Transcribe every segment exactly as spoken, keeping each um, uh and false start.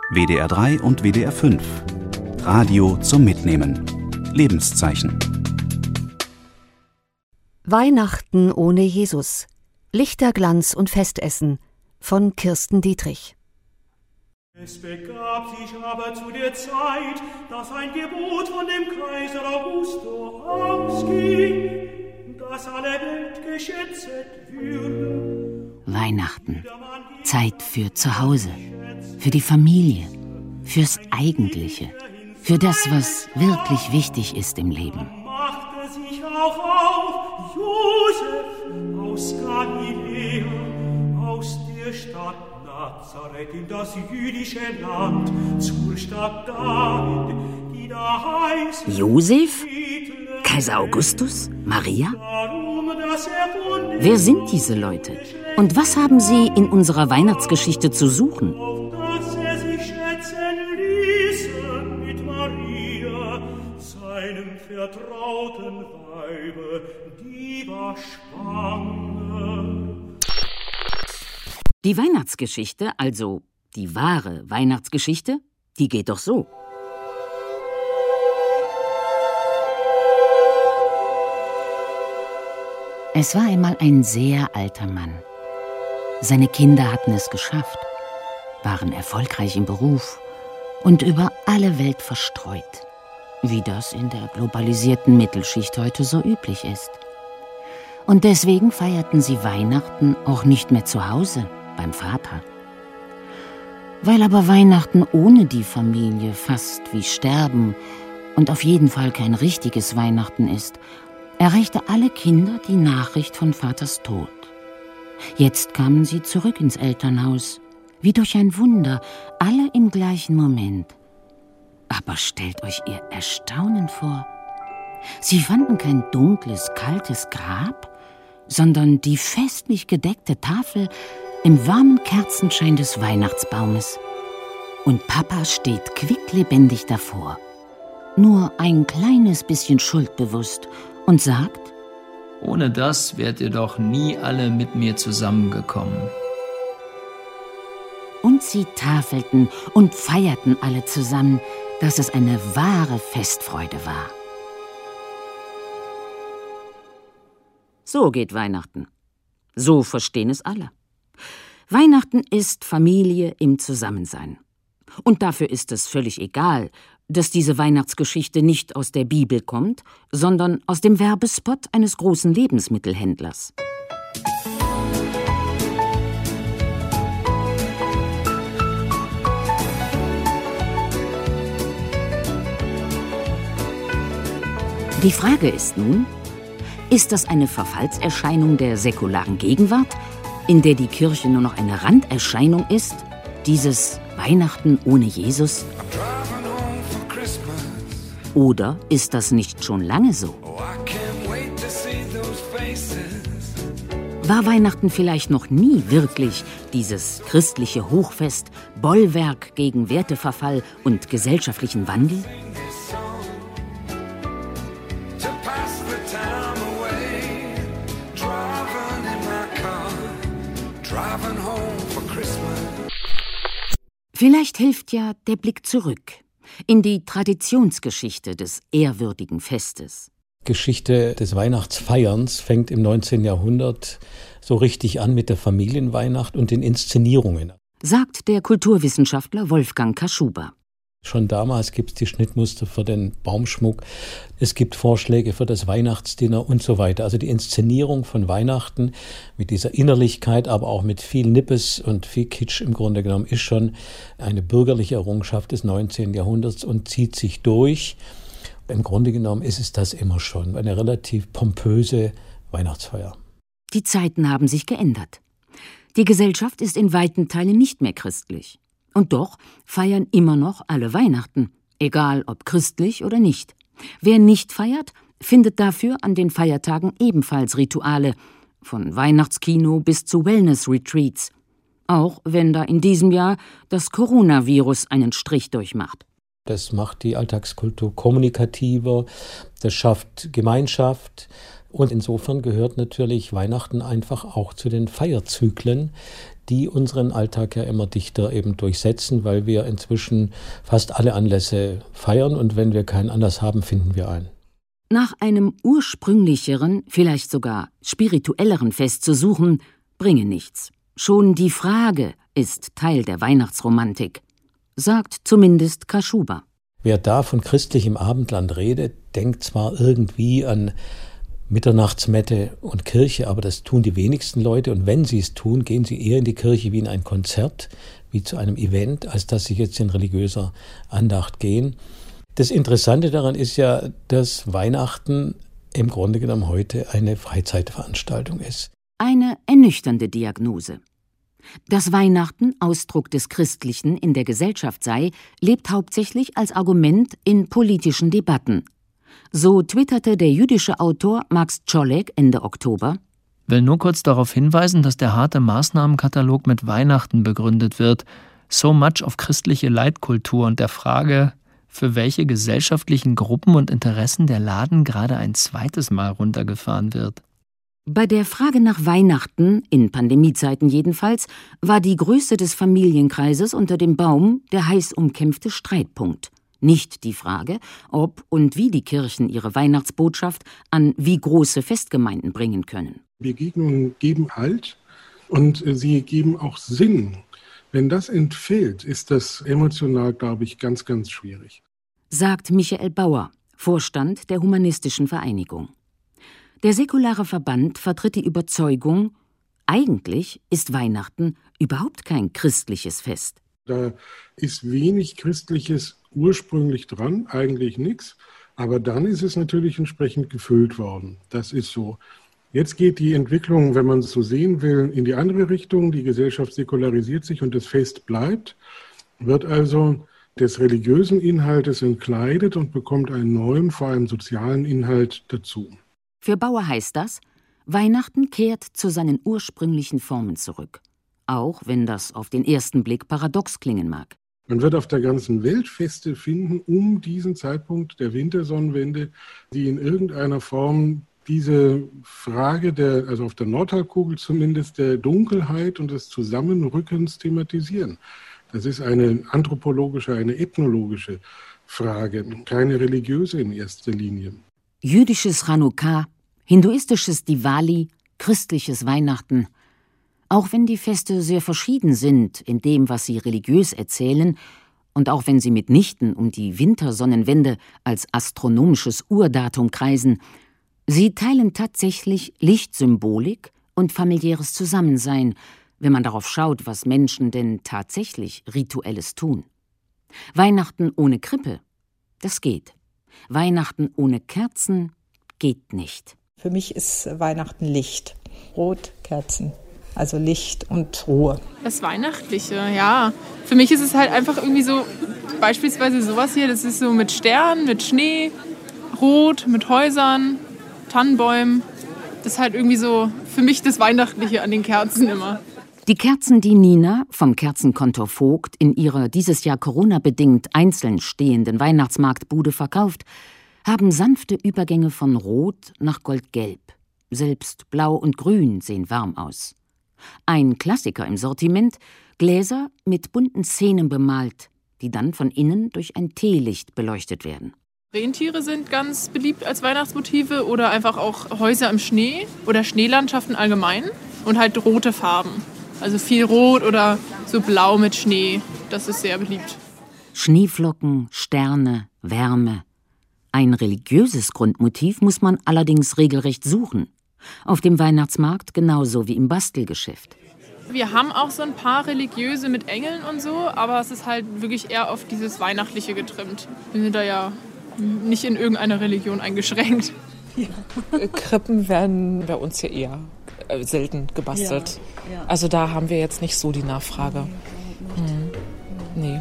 W D R drei und W D R fünf. Radio zum Mitnehmen. Lebenszeichen. Weihnachten ohne Jesus. Lichterglanz und Festessen von Kirsten Dietrich. Es begab sich aber zu der Zeit, dass ein Gebot von dem Kaiser Augusto ausging, dass alle Welt geschätzt würde. Weihnachten. Zeit für zu Hause, für die Familie, fürs Eigentliche, für das, was wirklich wichtig ist im Leben. Machte sich auch auf Josef aus Galiläa, aus der Stadt Nazareth in das jüdische Land, zur Stadt David, die da heißt Josef? Kaiser Augustus? Maria? Wer sind diese Leute? Und was haben sie in unserer Weihnachtsgeschichte zu suchen? Dass er sich schätzen ließe mit Maria, seinem vertrauten Weibe, die war schwanger. Die Weihnachtsgeschichte, also die wahre Weihnachtsgeschichte, die geht doch so. Es war einmal ein sehr alter Mann. Seine Kinder hatten es geschafft, waren erfolgreich im Beruf und über alle Welt verstreut, wie das in der globalisierten Mittelschicht heute so üblich ist. Und deswegen feierten sie Weihnachten auch nicht mehr zu Hause beim Vater. Weil aber Weihnachten ohne die Familie fast wie Sterben und auf jeden Fall kein richtiges Weihnachten ist, erreichte alle Kinder die Nachricht von Vaters Tod. Jetzt kamen sie zurück ins Elternhaus, wie durch ein Wunder, alle im gleichen Moment. Aber stellt euch ihr Erstaunen vor. Sie fanden kein dunkles, kaltes Grab, sondern die festlich gedeckte Tafel im warmen Kerzenschein des Weihnachtsbaumes. Und Papa steht quicklebendig davor, nur ein kleines bisschen schuldbewusst, und sagt: Ohne das wärt ihr doch nie alle mit mir zusammengekommen. Und sie tafelten und feierten alle zusammen, dass es eine wahre Festfreude war. So geht Weihnachten. So verstehen es alle. Weihnachten ist Familie im Zusammensein. Und dafür ist es völlig egal, dass diese Weihnachtsgeschichte nicht aus der Bibel kommt, sondern aus dem Werbespot eines großen Lebensmittelhändlers. Die Frage ist nun, ist das eine Verfallserscheinung der säkularen Gegenwart, in der die Kirche nur noch eine Randerscheinung ist, dieses Weihnachten ohne Jesus? Oder ist das nicht schon lange so? War Weihnachten vielleicht noch nie wirklich dieses christliche Hochfest, Bollwerk gegen Werteverfall und gesellschaftlichen Wandel? Vielleicht hilft ja der Blick zurück in die Traditionsgeschichte des ehrwürdigen Festes. Geschichte des Weihnachtsfeierns fängt im neunzehnten Jahrhundert so richtig an mit der Familienweihnacht und den Inszenierungen, sagt der Kulturwissenschaftler Wolfgang Kaschuba. Schon damals gibt es die Schnittmuster für den Baumschmuck, es gibt Vorschläge für das Weihnachtsdinner und so weiter. Also die Inszenierung von Weihnachten mit dieser Innerlichkeit, aber auch mit viel Nippes und viel Kitsch im Grunde genommen, ist schon eine bürgerliche Errungenschaft des neunzehnten Jahrhunderts und zieht sich durch. Im Grunde genommen ist es das immer schon, eine relativ pompöse Weihnachtsfeier. Die Zeiten haben sich geändert. Die Gesellschaft ist in weiten Teilen nicht mehr christlich. Und doch feiern immer noch alle Weihnachten, egal ob christlich oder nicht. Wer nicht feiert, findet dafür an den Feiertagen ebenfalls Rituale, von Weihnachtskino bis zu Wellness-Retreats. Auch wenn da in diesem Jahr das Coronavirus einen Strich durchmacht. Das macht die Alltagskultur kommunikativer, das schafft Gemeinschaft. Und insofern gehört natürlich Weihnachten einfach auch zu den Feierzyklen, die unseren Alltag ja immer dichter eben durchsetzen, weil wir inzwischen fast alle Anlässe feiern und wenn wir keinen Anlass haben, finden wir einen. Nach einem ursprünglicheren, vielleicht sogar spirituelleren Fest zu suchen, bringe nichts. Schon die Frage ist Teil der Weihnachtsromantik, sagt zumindest Kaschuba. Wer da von christlichem Abendland redet, denkt zwar irgendwie an Mitternachtsmette und Kirche, aber das tun die wenigsten Leute. Und wenn sie es tun, gehen sie eher in die Kirche wie in ein Konzert, wie zu einem Event, als dass sie jetzt in religiöser Andacht gehen. Das Interessante daran ist ja, dass Weihnachten im Grunde genommen heute eine Freizeitveranstaltung ist. Eine ernüchternde Diagnose. Dass Weihnachten Ausdruck des Christlichen in der Gesellschaft sei, lebt hauptsächlich als Argument in politischen Debatten. So twitterte der jüdische Autor Max Czolek Ende Oktober: Will nur kurz darauf hinweisen, dass der harte Maßnahmenkatalog mit Weihnachten begründet wird. So much auf christliche Leitkultur und der Frage, für welche gesellschaftlichen Gruppen und Interessen der Laden gerade ein zweites Mal runtergefahren wird. Bei der Frage nach Weihnachten, in Pandemiezeiten jedenfalls, war die Größe des Familienkreises unter dem Baum der heiß umkämpfte Streitpunkt. Nicht die Frage, ob und wie die Kirchen ihre Weihnachtsbotschaft an wie große Festgemeinden bringen können. Begegnungen geben Halt und sie geben auch Sinn. Wenn das entfällt, ist das emotional, glaube ich, ganz, ganz schwierig. Sagt Michael Bauer, Vorstand der Humanistischen Vereinigung. Der säkulare Verband vertritt die Überzeugung, eigentlich ist Weihnachten überhaupt kein christliches Fest. Da ist wenig Christliches ursprünglich dran, eigentlich nichts. Aber dann ist es natürlich entsprechend gefüllt worden. Das ist so. Jetzt geht die Entwicklung, wenn man es so sehen will, in die andere Richtung. Die Gesellschaft säkularisiert sich und das Fest bleibt, wird also des religiösen Inhaltes entkleidet und bekommt einen neuen, vor allem sozialen Inhalt dazu. Für Bauer heißt das, Weihnachten kehrt zu seinen ursprünglichen Formen zurück, auch wenn das auf den ersten Blick paradox klingen mag. Man wird auf der ganzen Welt Feste finden, um diesen Zeitpunkt der Wintersonnenwende, die in irgendeiner Form diese Frage, der, also auf der Nordhalbkugel zumindest, der Dunkelheit und des Zusammenrückens thematisieren. Das ist eine anthropologische, eine ethnologische Frage, keine religiöse in erster Linie. Jüdisches Chanukka, hinduistisches Diwali, christliches Weihnachten. Auch wenn die Feste sehr verschieden sind in dem, was sie religiös erzählen, und auch wenn sie mitnichten um die Wintersonnenwende als astronomisches Urdatum kreisen, sie teilen tatsächlich Lichtsymbolik und familiäres Zusammensein, wenn man darauf schaut, was Menschen denn tatsächlich Rituelles tun. Weihnachten ohne Krippe, das geht. Weihnachten ohne Kerzen geht nicht. Für mich ist Weihnachten Licht, Rot, Kerzen, also Licht und Ruhe. Das Weihnachtliche, ja. Für mich ist es halt einfach irgendwie so, beispielsweise sowas hier, das ist so mit Sternen, mit Schnee, Rot, mit Häusern, Tannenbäumen. Das ist halt irgendwie so für mich das Weihnachtliche an den Kerzen immer. Die Kerzen, die Nina vom Kerzenkontor Vogt in ihrer dieses Jahr Corona-bedingt einzeln stehenden Weihnachtsmarktbude verkauft, haben sanfte Übergänge von Rot nach Goldgelb. Selbst Blau und Grün sehen warm aus. Ein Klassiker im Sortiment, Gläser mit bunten Szenen bemalt, die dann von innen durch ein Teelicht beleuchtet werden. Rentiere sind ganz beliebt als Weihnachtsmotive oder einfach auch Häuser im Schnee oder Schneelandschaften allgemein und halt rote Farben. Also viel Rot oder so Blau mit Schnee, das ist sehr beliebt. Schneeflocken, Sterne, Wärme. Ein religiöses Grundmotiv muss man allerdings regelrecht suchen. Auf dem Weihnachtsmarkt genauso wie im Bastelgeschäft. Wir haben auch so ein paar religiöse mit Engeln und so, aber es ist halt wirklich eher auf dieses Weihnachtliche getrimmt. Wir sind da ja nicht in irgendeiner Religion eingeschränkt. Ja. Krippen werden bei uns hier eher selten gebastelt. Ja, ja. Also da haben wir jetzt nicht so die Nachfrage. Hm. Nee.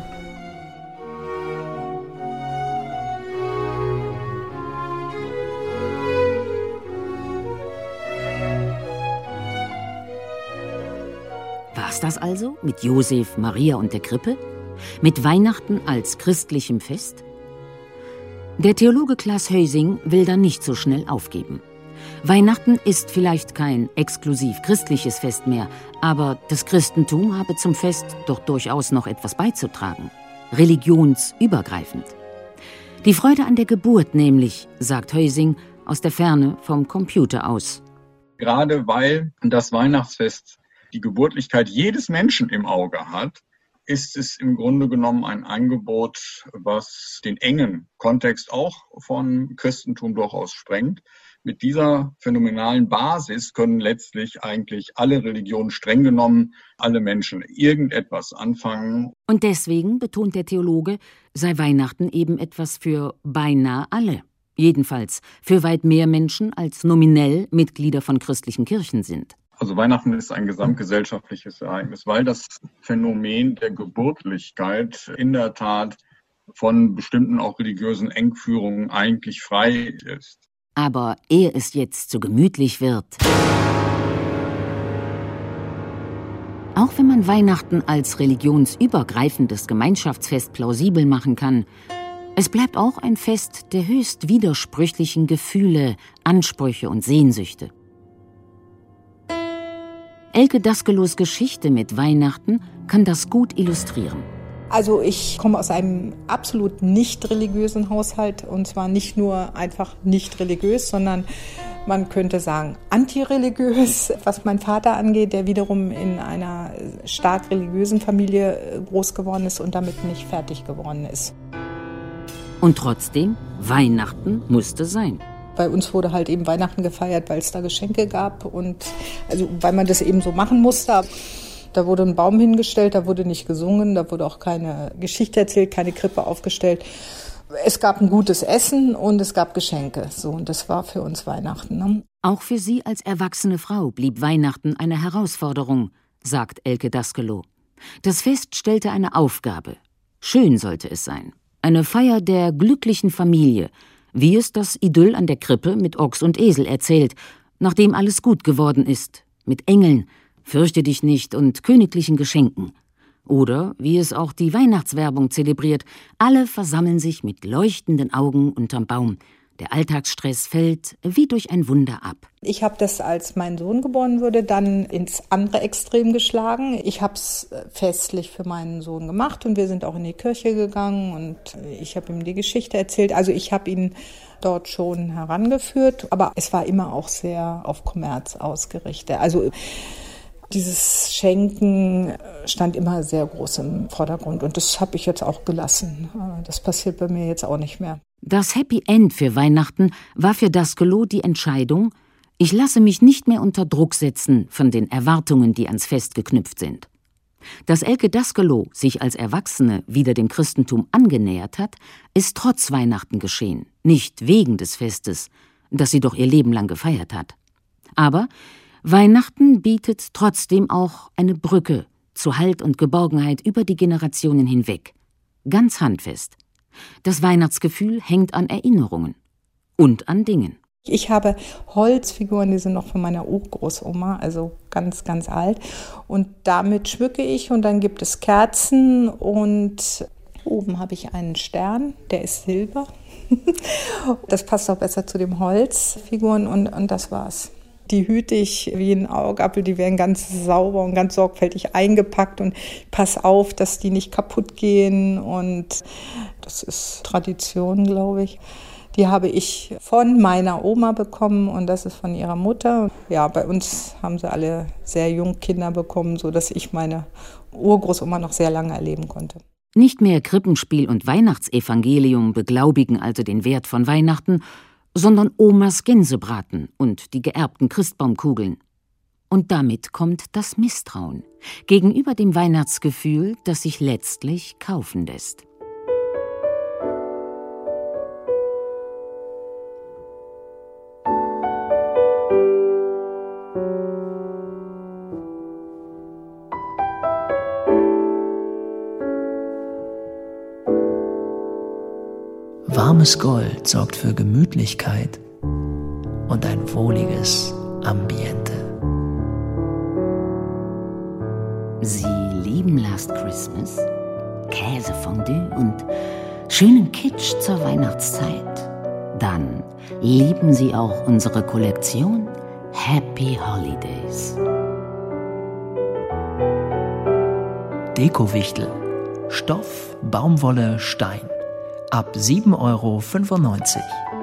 War's das also mit Josef, Maria und der Krippe? Mit Weihnachten als christlichem Fest? Der Theologe Klaas Heusing will da nicht so schnell aufgeben. Weihnachten ist vielleicht kein exklusiv christliches Fest mehr, aber das Christentum habe zum Fest doch durchaus noch etwas beizutragen. Religionsübergreifend. Die Freude an der Geburt nämlich, sagt Heusing, aus der Ferne vom Computer aus. Gerade weil das Weihnachtsfest die Geburtlichkeit jedes Menschen im Auge hat, ist es im Grunde genommen ein Angebot, was den engen Kontext auch von Christentum durchaus sprengt. Mit dieser phänomenalen Basis können letztlich eigentlich alle Religionen streng genommen, alle Menschen irgendetwas anfangen. Und deswegen, betont der Theologe, sei Weihnachten eben etwas für beinahe alle. Jedenfalls für weit mehr Menschen als nominell Mitglieder von christlichen Kirchen sind. Also Weihnachten ist ein gesamtgesellschaftliches Ereignis, weil das Phänomen der Geburtlichkeit in der Tat von bestimmten auch religiösen Engführungen eigentlich frei ist. Aber ehe es jetzt so gemütlich wird, auch wenn man Weihnachten als religionsübergreifendes Gemeinschaftsfest plausibel machen kann, es bleibt auch ein Fest der höchst widersprüchlichen Gefühle, Ansprüche und Sehnsüchte. Elke Daskelos Geschichte mit Weihnachten kann das gut illustrieren. Also ich komme aus einem absolut nicht religiösen Haushalt, und zwar nicht nur einfach nicht religiös, sondern man könnte sagen antireligiös, was mein Vater angeht, der wiederum in einer stark religiösen Familie groß geworden ist und damit nicht fertig geworden ist. Und trotzdem, Weihnachten musste sein. Bei uns wurde halt eben Weihnachten gefeiert, weil es da Geschenke gab und also weil man das eben so machen musste. Da wurde ein Baum hingestellt, da wurde nicht gesungen, da wurde auch keine Geschichte erzählt, keine Krippe aufgestellt. Es gab ein gutes Essen und es gab Geschenke. So, und das war für uns Weihnachten. Ne? Auch für sie als erwachsene Frau blieb Weihnachten eine Herausforderung, sagt Elke Daskelo. Das Fest stellte eine Aufgabe. Schön sollte es sein. Eine Feier der glücklichen Familie, wie es das Idyll an der Krippe mit Ochs und Esel erzählt, nachdem alles gut geworden ist, mit Engeln, Fürchte dich nicht und königlichen Geschenken. Oder, wie es auch die Weihnachtswerbung zelebriert, alle versammeln sich mit leuchtenden Augen unterm Baum. Der Alltagsstress fällt wie durch ein Wunder ab. Ich habe das, als mein Sohn geboren wurde, dann ins andere Extrem geschlagen. Ich habe es festlich für meinen Sohn gemacht und wir sind auch in die Kirche gegangen und ich habe ihm die Geschichte erzählt. Also ich habe ihn dort schon herangeführt, aber es war immer auch sehr auf Kommerz ausgerichtet. Also dieses Schenken stand immer sehr groß im Vordergrund und das habe ich jetzt auch gelassen. Das passiert bei mir jetzt auch nicht mehr. Das Happy End für Weihnachten war für Daskelo die Entscheidung, ich lasse mich nicht mehr unter Druck setzen von den Erwartungen, die ans Fest geknüpft sind. Dass Elke Daskelo sich als Erwachsene wieder dem Christentum angenähert hat, ist trotz Weihnachten geschehen, nicht wegen des Festes, das sie doch ihr Leben lang gefeiert hat. Aber Weihnachten bietet trotzdem auch eine Brücke zu Halt und Geborgenheit über die Generationen hinweg. Ganz handfest. Das Weihnachtsgefühl hängt an Erinnerungen und an Dingen. Ich habe Holzfiguren, die sind noch von meiner Urgroßoma, also ganz, ganz alt. Und damit schmücke ich und dann gibt es Kerzen und oben habe ich einen Stern, der ist Silber. Das passt auch besser zu den Holzfiguren und, und das war's. Die hüte ich wie ein Augapfel, die werden ganz sauber und ganz sorgfältig eingepackt und pass auf, dass die nicht kaputt gehen und das ist Tradition, glaube ich. Die habe ich von meiner Oma bekommen und das ist von ihrer Mutter. Ja, bei uns haben sie alle sehr jung Kinder bekommen, sodass ich meine Urgroßoma noch sehr lange erleben konnte. Nicht mehr Krippenspiel und Weihnachtsevangelium beglaubigen also den Wert von Weihnachten, sondern Omas Gänsebraten und die geerbten Christbaumkugeln. Und damit kommt das Misstrauen gegenüber dem Weihnachtsgefühl, das sich letztlich kaufen lässt. Warmes Gold sorgt für Gemütlichkeit und ein wohliges Ambiente. Sie lieben Last Christmas, Käsefondue und schönen Kitsch zur Weihnachtszeit. dann lieben Sie auch unsere Kollektion Happy Holidays. Dekowichtel. Stoff, Baumwolle, Stein. Ab sieben Euro fünfundneunzig.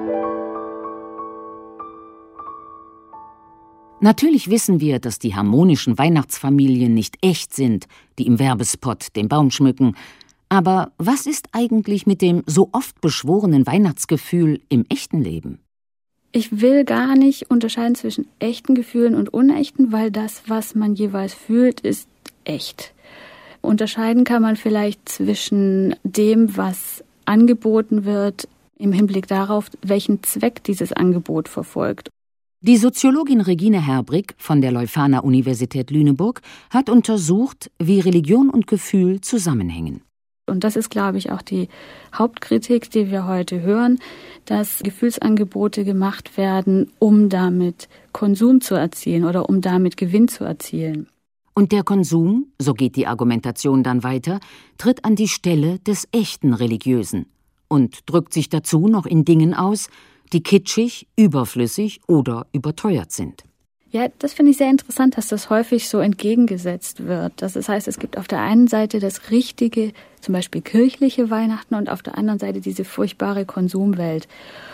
Natürlich wissen wir, dass die harmonischen Weihnachtsfamilien nicht echt sind, die im Werbespot den Baum schmücken. Aber was ist eigentlich mit dem so oft beschworenen Weihnachtsgefühl im echten Leben? Ich will gar nicht unterscheiden zwischen echten Gefühlen und unechten, weil das, was man jeweils fühlt, ist echt. Unterscheiden kann man vielleicht zwischen dem, was angeboten wird, im Hinblick darauf, welchen Zweck dieses Angebot verfolgt. Die Soziologin Regine Herbrig von der Leuphana-Universität Lüneburg hat untersucht, wie Religion und Gefühl zusammenhängen. Und das ist, glaube ich, auch die Hauptkritik, die wir heute hören, dass Gefühlsangebote gemacht werden, um damit Konsum zu erzielen oder um damit Gewinn zu erzielen. Und der Konsum, so geht die Argumentation dann weiter, tritt an die Stelle des echten Religiösen und drückt sich dazu noch in Dingen aus, die kitschig, überflüssig oder überteuert sind. Ja, das finde ich sehr interessant, dass das häufig so entgegengesetzt wird. Das heißt, es gibt auf der einen Seite das richtige, zum Beispiel kirchliche Weihnachten und auf der anderen Seite diese furchtbare Konsumwelt.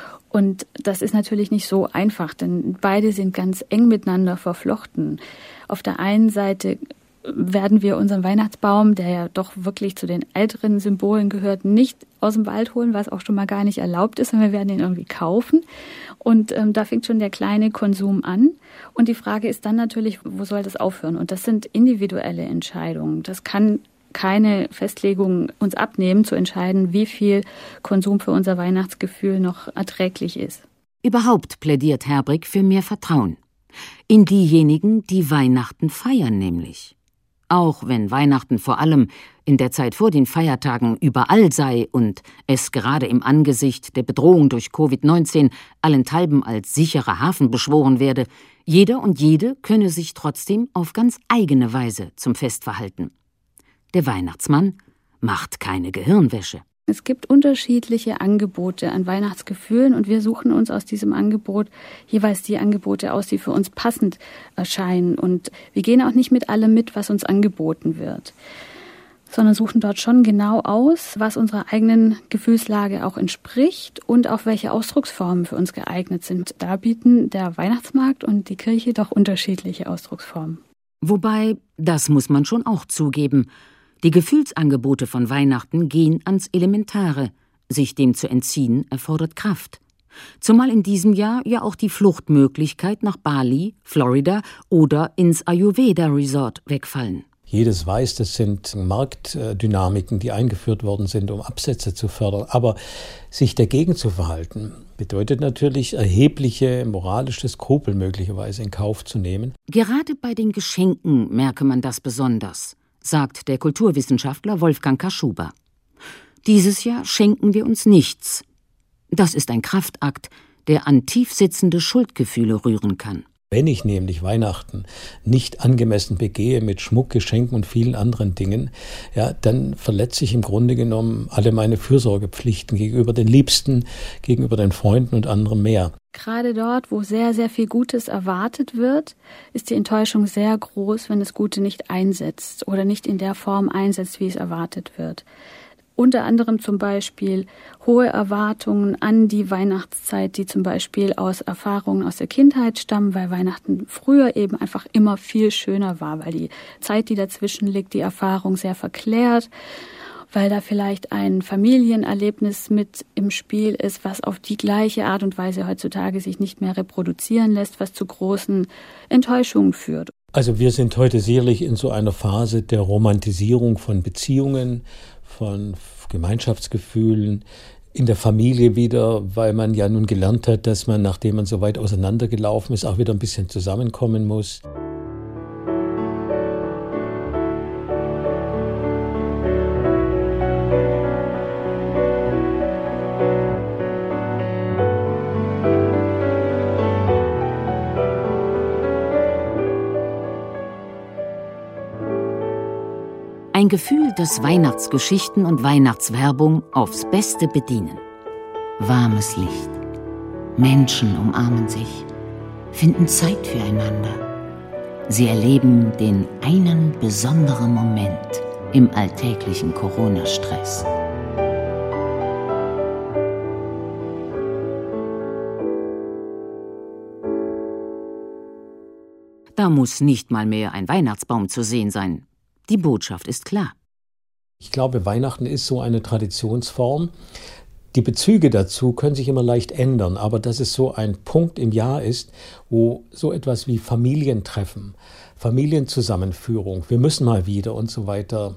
Und das ist natürlich nicht so einfach, denn beide sind ganz eng miteinander verflochten. Auf der einen Seite werden wir unseren Weihnachtsbaum, der ja doch wirklich zu den älteren Symbolen gehört, nicht aus dem Wald holen, was auch schon mal gar nicht erlaubt ist, sondern wir werden ihn irgendwie kaufen. Und ähm, da fängt schon der kleine Konsum an. Und die Frage ist dann natürlich, wo soll das aufhören? Und das sind individuelle Entscheidungen. Das kann keine Festlegung uns abnehmen, zu entscheiden, wie viel Konsum für unser Weihnachtsgefühl noch erträglich ist. Überhaupt plädiert Herbrig für mehr Vertrauen. In diejenigen, die Weihnachten feiern nämlich. Auch wenn Weihnachten vor allem in der Zeit vor den Feiertagen überall sei und es gerade im Angesicht der Bedrohung durch Covid neunzehn allenthalben als sicherer Hafen beschworen werde, jeder und jede könne sich trotzdem auf ganz eigene Weise zum Fest verhalten. Der Weihnachtsmann macht keine Gehirnwäsche. Es gibt unterschiedliche Angebote an Weihnachtsgefühlen und wir suchen uns aus diesem Angebot jeweils die Angebote aus, die für uns passend erscheinen. Und wir gehen auch nicht mit allem mit, was uns angeboten wird, sondern suchen dort schon genau aus, was unserer eigenen Gefühlslage auch entspricht und auch welche Ausdrucksformen für uns geeignet sind. Da bieten der Weihnachtsmarkt und die Kirche doch unterschiedliche Ausdrucksformen. Wobei, das muss man schon auch zugeben, die Gefühlsangebote von Weihnachten gehen ans Elementare. Sich dem zu entziehen, erfordert Kraft. Zumal in diesem Jahr ja auch die Fluchtmöglichkeit nach Bali, Florida oder ins Ayurveda-Resort wegfallen. Jedes weiß, das sind Marktdynamiken, die eingeführt worden sind, um Absätze zu fördern. Aber sich dagegen zu verhalten, bedeutet natürlich erhebliche moralische Skrupel möglicherweise in Kauf zu nehmen. Gerade bei den Geschenken merke man das besonders, sagt der Kulturwissenschaftler Wolfgang Kaschuber. Dieses Jahr schenken wir uns nichts. Das ist ein Kraftakt, der an tiefsitzende Schuldgefühle rühren kann. Wenn ich nämlich Weihnachten nicht angemessen begehe mit Schmuck, Geschenken und vielen anderen Dingen, ja, dann verletze ich im Grunde genommen alle meine Fürsorgepflichten gegenüber den Liebsten, gegenüber den Freunden und anderen mehr. Gerade dort, wo sehr, sehr viel Gutes erwartet wird, ist die Enttäuschung sehr groß, wenn das Gute nicht einsetzt oder nicht in der Form einsetzt, wie es erwartet wird. Unter anderem zum Beispiel hohe Erwartungen an die Weihnachtszeit, die zum Beispiel aus Erfahrungen aus der Kindheit stammen, weil Weihnachten früher eben einfach immer viel schöner war, weil die Zeit, die dazwischen liegt, die Erfahrung sehr verklärt, weil da vielleicht ein Familienerlebnis mit im Spiel ist, was auf die gleiche Art und Weise heutzutage sich nicht mehr reproduzieren lässt, was zu großen Enttäuschungen führt. Also wir sind heute sicherlich in so einer Phase der Romantisierung von Beziehungen, von Gemeinschaftsgefühlen, in der Familie wieder, weil man ja nun gelernt hat, dass man, nachdem man so weit auseinandergelaufen ist, auch wieder ein bisschen zusammenkommen muss. Ein Gefühl, das Weihnachtsgeschichten und Weihnachtswerbung aufs Beste bedienen. Warmes Licht, Menschen umarmen sich, finden Zeit füreinander. Sie erleben den einen besonderen Moment im alltäglichen Corona-Stress. Da muss nicht mal mehr ein Weihnachtsbaum zu sehen sein. Die Botschaft ist klar. Ich glaube, Weihnachten ist so eine Traditionsform. Die Bezüge dazu können sich immer leicht ändern, aber dass es so ein Punkt im Jahr ist, wo so etwas wie Familientreffen, Familienzusammenführung, wir müssen mal wieder und so weiter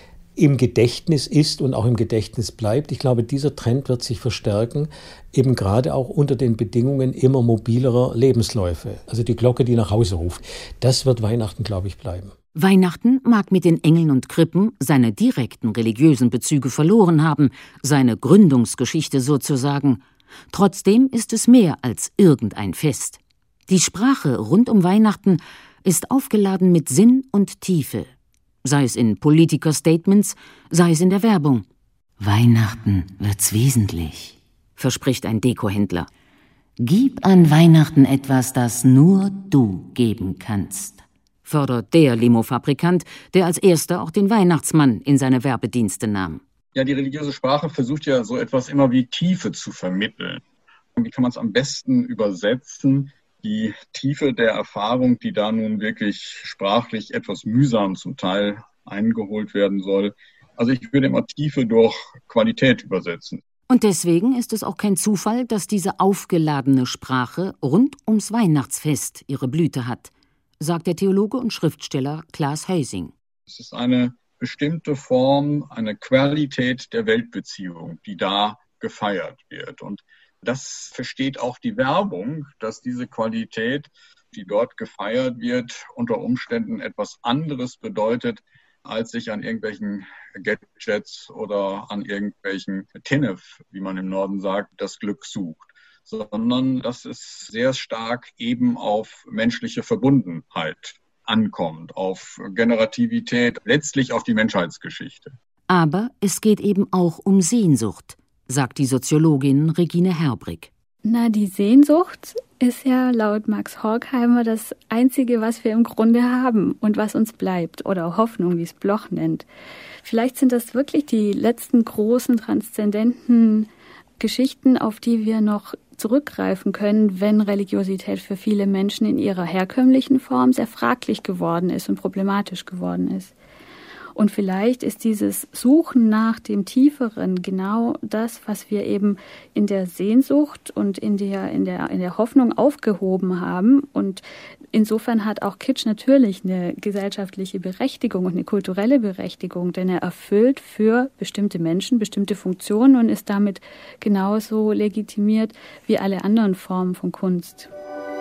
im Gedächtnis ist und auch im Gedächtnis bleibt. Ich glaube, dieser Trend wird sich verstärken, eben gerade auch unter den Bedingungen immer mobilerer Lebensläufe. Also die Glocke, die nach Hause ruft. Das wird Weihnachten, glaube ich, bleiben. Weihnachten mag mit den Engeln und Krippen seine direkten religiösen Bezüge verloren haben, seine Gründungsgeschichte sozusagen. Trotzdem ist es mehr als irgendein Fest. Die Sprache rund um Weihnachten ist aufgeladen mit Sinn und Tiefe. Sei es in Politiker-Statements, sei es in der Werbung. Weihnachten wird's wesentlich, verspricht ein Dekohändler. Gib an Weihnachten etwas, das nur du geben kannst, fördert der Limo-Fabrikant, der als erster auch den Weihnachtsmann in seine Werbedienste nahm. Ja, die religiöse Sprache versucht ja so etwas immer wie Tiefe zu vermitteln. Und wie kann man es am besten übersetzen? Die Tiefe der Erfahrung, die da nun wirklich sprachlich etwas mühsam zum Teil eingeholt werden soll. Also ich würde immer Tiefe durch Qualität übersetzen. Und deswegen ist es auch kein Zufall, dass diese aufgeladene Sprache rund ums Weihnachtsfest ihre Blüte hat, sagt der Theologe und Schriftsteller Klaas Heusing. Es ist eine bestimmte Form, eine Qualität der Weltbeziehung, die da gefeiert wird. Und das versteht auch die Werbung, dass diese Qualität, die dort gefeiert wird, unter Umständen etwas anderes bedeutet, als sich an irgendwelchen Gadgets oder an irgendwelchen Tinnef, wie man im Norden sagt, das Glück sucht. Sondern dass es sehr stark eben auf menschliche Verbundenheit ankommt, auf Generativität, letztlich auf die Menschheitsgeschichte. Aber es geht eben auch um Sehnsucht, sagt die Soziologin Regine Herbrich. Na, die Sehnsucht ist ja laut Max Horkheimer das Einzige, was wir im Grunde haben und was uns bleibt. Oder Hoffnung, wie es Bloch nennt. Vielleicht sind das wirklich die letzten großen, transzendenten Geschichten, auf die wir noch zurückgreifen können, wenn Religiosität für viele Menschen in ihrer herkömmlichen Form sehr fraglich geworden ist und problematisch geworden ist. Und vielleicht ist dieses Suchen nach dem Tieferen genau das, was wir eben in der Sehnsucht und in der, in der, in der Hoffnung aufgehoben haben. Und insofern hat auch Kitsch natürlich eine gesellschaftliche Berechtigung und eine kulturelle Berechtigung, denn er erfüllt für bestimmte Menschen bestimmte Funktionen und ist damit genauso legitimiert wie alle anderen Formen von Kunst.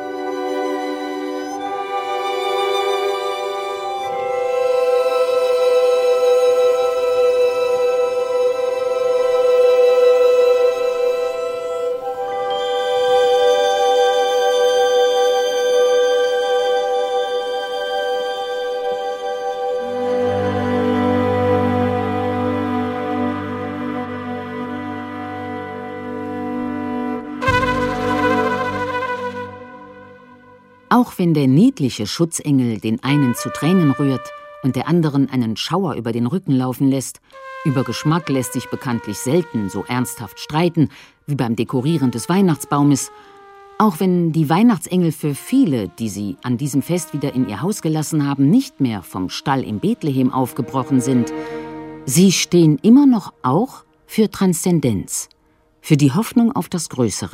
Auch wenn der niedliche Schutzengel den einen zu Tränen rührt und der anderen einen Schauer über den Rücken laufen lässt, über Geschmack lässt sich bekanntlich selten so ernsthaft streiten wie beim Dekorieren des Weihnachtsbaumes. Auch wenn die Weihnachtsengel für viele, die sie an diesem Fest wieder in ihr Haus gelassen haben, nicht mehr vom Stall in Bethlehem aufgebrochen sind, sie stehen immer noch auch für Transzendenz, für die Hoffnung auf das Größere.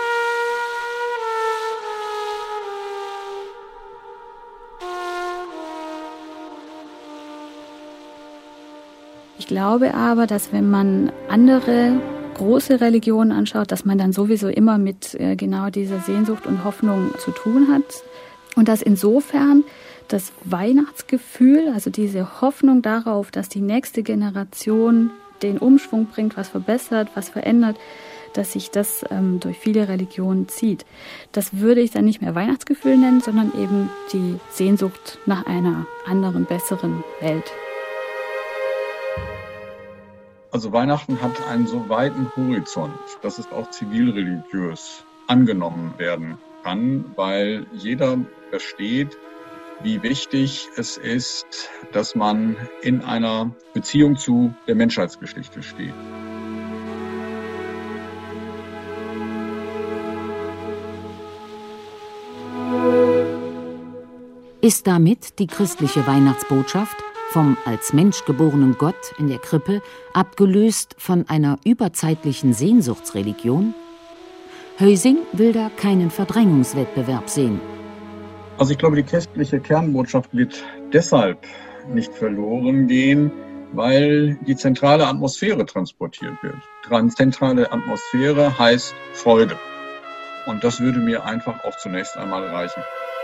Ich glaube aber, dass wenn man andere große Religionen anschaut, dass man dann sowieso immer mit äh, genau dieser Sehnsucht und Hoffnung zu tun hat. Und dass insofern das Weihnachtsgefühl, also diese Hoffnung darauf, dass die nächste Generation den Umschwung bringt, was verbessert, was verändert, dass sich das ähm, durch viele Religionen zieht. Das würde ich dann nicht mehr Weihnachtsgefühl nennen, sondern eben die Sehnsucht nach einer anderen, besseren Welt. Also Weihnachten hat einen so weiten Horizont, dass es auch zivilreligiös angenommen werden kann, weil jeder versteht, wie wichtig es ist, dass man in einer Beziehung zu der Menschheitsgeschichte steht. Ist damit die christliche Weihnachtsbotschaft vom als Mensch geborenen Gott in der Krippe abgelöst von einer überzeitlichen Sehnsuchtsreligion? Höysing will da keinen Verdrängungswettbewerb sehen. Also ich glaube, die christliche Kernbotschaft wird deshalb nicht verloren gehen, weil die zentrale Atmosphäre transportiert wird. Zentrale Atmosphäre heißt Freude. Und das würde mir einfach auch zunächst einmal reichen.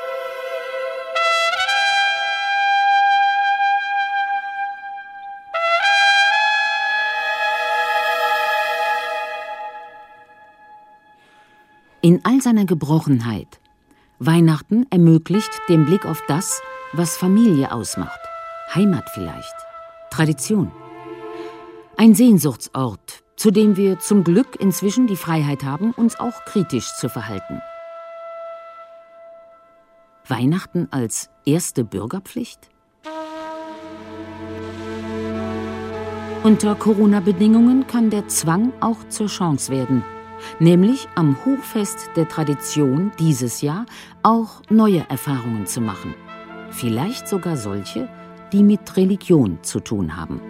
In all seiner Gebrochenheit. Weihnachten ermöglicht den Blick auf das, was Familie ausmacht. Heimat vielleicht. Tradition. Ein Sehnsuchtsort, zu dem wir zum Glück inzwischen die Freiheit haben, uns auch kritisch zu verhalten. Weihnachten als erste Bürgerpflicht? Unter Corona-Bedingungen kann der Zwang auch zur Chance werden. Nämlich am Hochfest der Tradition dieses Jahr auch neue Erfahrungen zu machen. Vielleicht sogar solche, die mit Religion zu tun haben.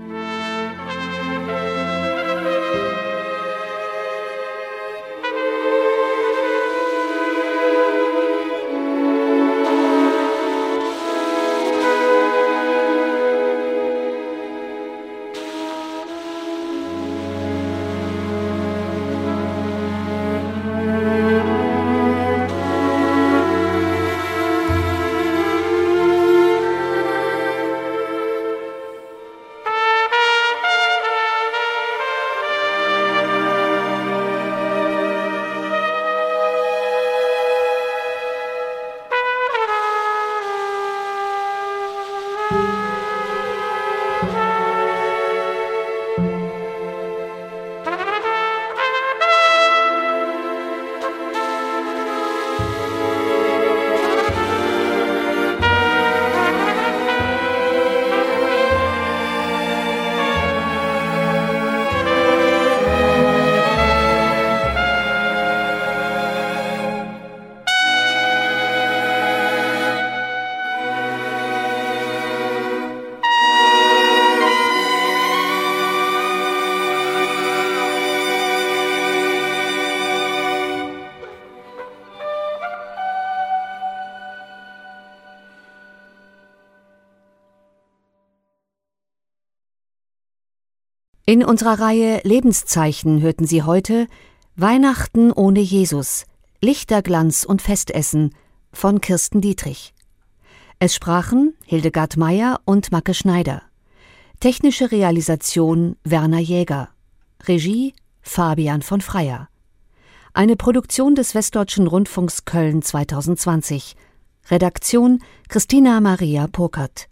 In unserer Reihe Lebenszeichen hörten Sie heute Weihnachten ohne Jesus, Lichterglanz und Festessen von Kirsten Dietrich. Es sprachen Hildegard Meyer und Macke Schneider. Technische Realisation Werner Jäger. Regie Fabian von Freyer. Eine Produktion des Westdeutschen Rundfunks Köln zweitausendzwanzig. Redaktion Christina Maria Purkert.